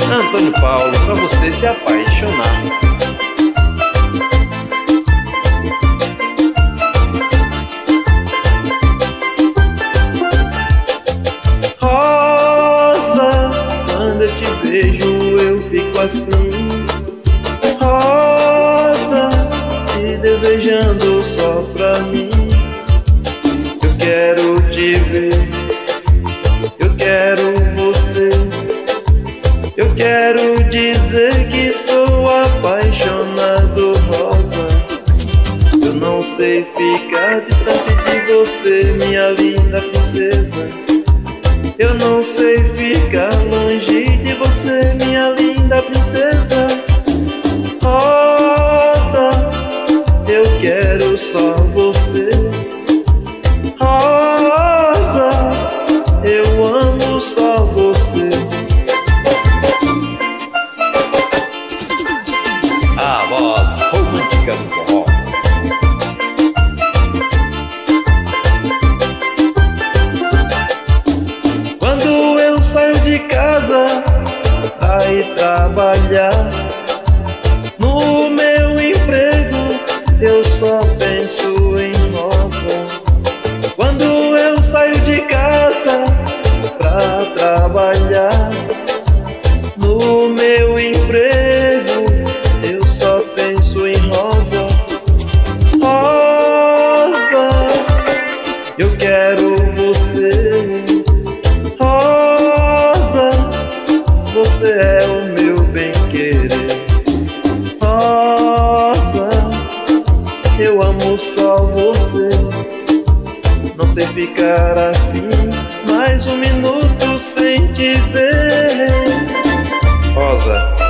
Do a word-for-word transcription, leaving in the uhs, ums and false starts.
Antônio Paulo, pra você se apaixonar. Rosa, quando eu te vejo eu fico assim. Rosa, te desejando só pra mim. Eu quero te ver, eu quero você. Eu quero dizer que sou apaixonado, Rosa. Eu não sei ficar distante de você, minha linda princesa. Eu não sei ficar longe de você, minha linda princesa. Rosa, eu quero só você. Rosa, eu amo só você. A voz romântica do forró. Quando eu saio de casa pra ir trabalhar, no meu emprego eu só penso em rosa. Quando eu saio de casa pra trabalhar, no meu emprego eu só penso em rosa. Rosa, eu quero você. Rosa, você é o meu bem-querer. Rosa, eu amo só você. Não sei ficar assim mais um minuto sem te ver. Rosa,